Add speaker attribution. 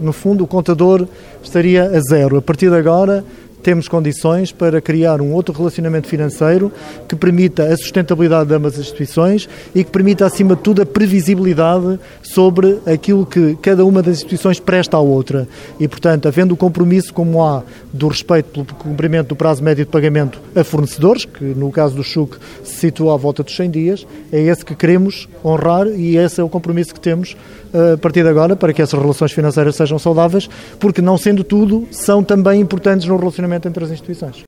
Speaker 1: No fundo, o contador estaria a zero. A partir de agora, temos condições para criar um outro relacionamento financeiro que permita a sustentabilidade de ambas as instituições e que permita, acima de tudo, a previsibilidade sobre aquilo que cada uma das instituições presta à outra. E, portanto, havendo o compromisso como há do respeito pelo cumprimento do prazo médio de pagamento a fornecedores, que no caso do SUC se situa à volta dos 100 dias, é esse que queremos honrar e esse é o compromisso que temos a partir de agora para que essas relações financeiras sejam saudáveis, porque, não sendo tudo, são também importantes no relacionamento entre as instituições.